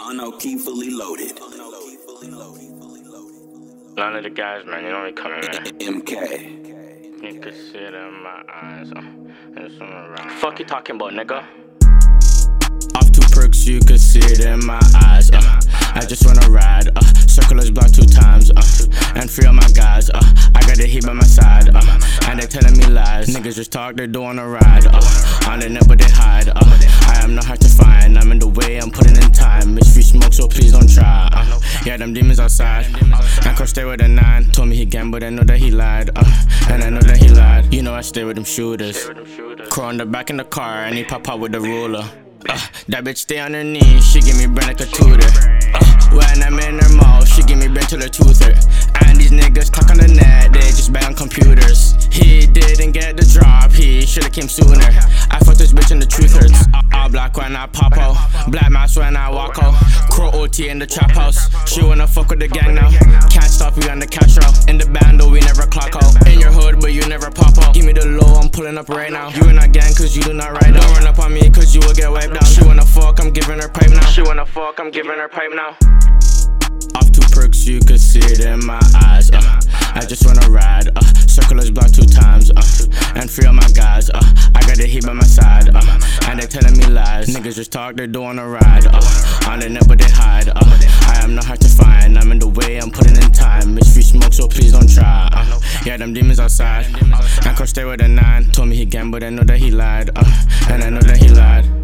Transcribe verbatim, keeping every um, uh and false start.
Unoki fully loaded. None of the guys, man, you know me coming, man. M K. You can see it in my eyes. Uh, and some around. Fuck you talking about, nigga? Off two perks, you can see it in my eyes. Uh, I just wanna ride. Uh, circulars block two times. Uh, and free all my guys. Uh, I got the heat by my side. Uh, and they telling me lies. Niggas just talk, they don't wanna ride. Uh, on the net, but they hide. Uh, I am not hard to find. I'm in the way, I'm putting in time. It's free smoke, so please don't try. Uh, yeah, them demons outside. I could stay with a nine. Told me he gambled, I know that he lied. Uh, and I know that he lied. You know I stay with them shooters. Crow on the back in the car, and he pop out with the ruler. Uh, that bitch stay on her knees, she give me bread like a tutor. Uh, when I'm in her mouth, she give me bread till her tooth hurt. And these niggas talk on the net, they just bet on computers. He didn't get the drop, he should've came sooner. I fucked this bitch and the truth hurts. All black when I pop out, black mask when I walk out. Crow O T in the trap house, she wanna fuck with the gang now. Can't stop, we on the cash route. In the band though, we never clock out. In your hood, but you never pop out. Give me the low, I'm pulling up right now. You in that gang cause you do not ride out. Don't run up on me cause you will get wiped down. She wanna fuck, I'm giving her pipe now. She wanna fuck, I'm giving her pipe now. Off two perks, you can see it in my eyes. Uh, I just wanna ride. Uh, circulars block two times. Uh, and free all my guys. Uh, I got the heat by my side. Uh, and they telling me lies. Niggas just talk, they don't wanna ride. Uh, on the net, but they hide. Uh, I am not hard to find. I'm in the way, I'm putting in time. It's free smoke, so please don't try. Uh, yeah, them demons outside. I could stay with a nine. Told me he gambled, I know that he lied. Uh, and I know that he lied.